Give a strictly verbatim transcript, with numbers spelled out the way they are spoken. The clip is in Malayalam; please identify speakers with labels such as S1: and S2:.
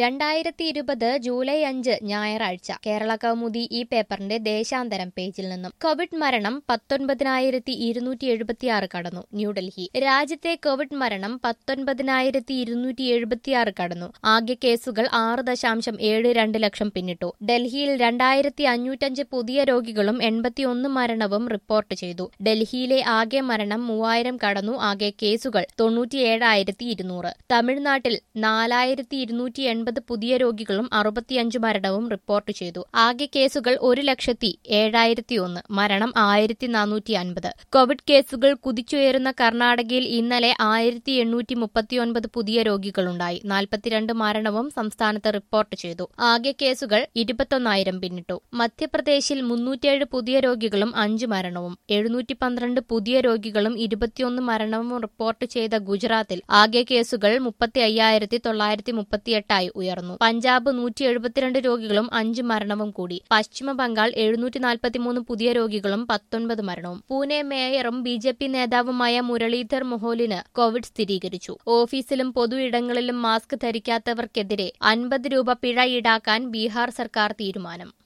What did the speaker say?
S1: രണ്ടായിരത്തി ഇരുപത് ജൂലൈ അഞ്ച് ഞായറാഴ്ച കേരള കൗമുദി ഈ പേപ്പറിന്റെ ദേശാന്തരം പേജിൽ നിന്നും കോവിഡ് മരണം പത്തൊൻപതിനായിരത്തി ഇരുന്നൂറ്റി എഴുപത്തിയാറ് കടന്നു. ന്യൂഡൽഹി രാജ്യത്തെ കോവിഡ് മരണം പത്തൊൻപതിനായിരത്തി ഇരുന്നൂറ്റി എഴുപത്തിയാറ് കടന്നു. ആകെ കേസുകൾ ആറ് ദശാംശം ഏഴ് രണ്ട് ലക്ഷം പിന്നിട്ടു. ഡൽഹിയിൽ രണ്ടായിരത്തി അഞ്ഞൂറ്റഞ്ച് പുതിയ രോഗികളും എൺപത്തിയൊന്ന് മരണവും റിപ്പോർട്ട് ചെയ്തു. ഡൽഹിയിലെ ആകെ മരണം മൂവായിരം കടന്നു. ആകെ കേസുകൾ തൊണ്ണൂറ്റിയേഴായിരത്തി ഇരുന്നൂറ്. തമിഴ്നാട്ടിൽ നാലായിരത്തി ഇരുന്നൂറ്റി എൺപത് പുതിയ രോഗികളും അറുപത്തിയഞ്ച് മരണവും റിപ്പോർട്ട് ചെയ്തു. ആകെ കേസുകൾ ഒരു ലക്ഷത്തി ഏഴായിരത്തി ഒന്ന്, മരണം ആയിരത്തി നാനൂറ്റി അൻപത്. കോവിഡ് കേസുകൾ കുതിച്ചുയരുന്ന കർണാടകയിൽ ഇന്നലെ ആയിരത്തി എണ്ണൂറ്റി മുപ്പത്തിയൊൻപത് പുതിയ രോഗികളുണ്ടായി. നാൽപ്പത്തിരണ്ട് മരണവും സംസ്ഥാനത്ത് റിപ്പോർട്ട് ചെയ്തു. ആകെ കേസുകൾ ഇരുപത്തൊന്നായിരം പിന്നിട്ടു. മധ്യപ്രദേശിൽ മുന്നൂറ്റിയേഴ് പുതിയ രോഗികളും അഞ്ച് മരണവും. എഴുന്നൂറ്റി പന്ത്രണ്ട് പുതിയ രോഗികളും ഇരുപത്തിയൊന്ന് മരണവും റിപ്പോർട്ട് ചെയ്ത ഗുജറാത്തിൽ ആകെ കേസുകൾ മുപ്പത്തി അയ്യായിരത്തി തൊള്ളായിരത്തി മുപ്പത്തിയെട്ടായി ഉയർന്നു. പഞ്ചാബ് നൂറ്റി എഴുപത്തിരണ്ട് രോഗികളും അഞ്ച് മരണവും കൂടി. പശ്ചിമ ബംഗാൾ എഴുന്നൂറ്റി നാൽപ്പത്തിമൂന്ന് പുതിയ രോഗികളും പത്തൊൻപത് മരണവും. പൂനെ മേയറും ബി ജെ പി നേതാവുമായ മുരളീധർ മൊഹോലിന് കോവിഡ് സ്ഥിരീകരിച്ചു. ഓഫീസിലും പൊതു ഇടങ്ങളിലും മാസ്ക് ധരിക്കാത്തവർക്കെതിരെ അൻപത് രൂപ പിഴ ഈടാക്കാൻ ബീഹാർ സർക്കാർ തീരുമാനം.